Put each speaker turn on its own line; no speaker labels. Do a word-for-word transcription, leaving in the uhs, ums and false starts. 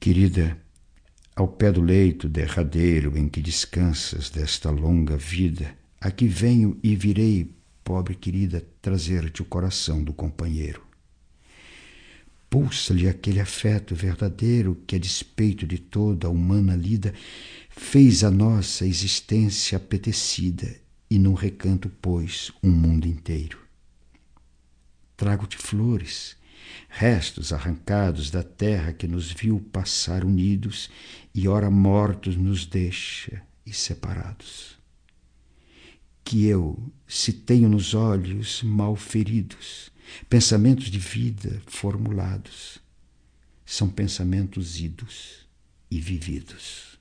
Querida, ao pé do leito derradeiro em que descansas desta longa vida, aqui venho e virei, pobre querida, trazer-te o coração do companheiro. Pulsa-lhe aquele afeto verdadeiro que, a despeito de toda a humana lida, fez a nossa existência apetecida e num recanto pôs um mundo inteiro. Trago-te flores, restos arrancados da terra que nos viu passar unidos e ora mortos nos deixa e separados. Que eu, se tenho nos olhos mal feridos pensamentos de vida formulados, são pensamentos idos e vividos.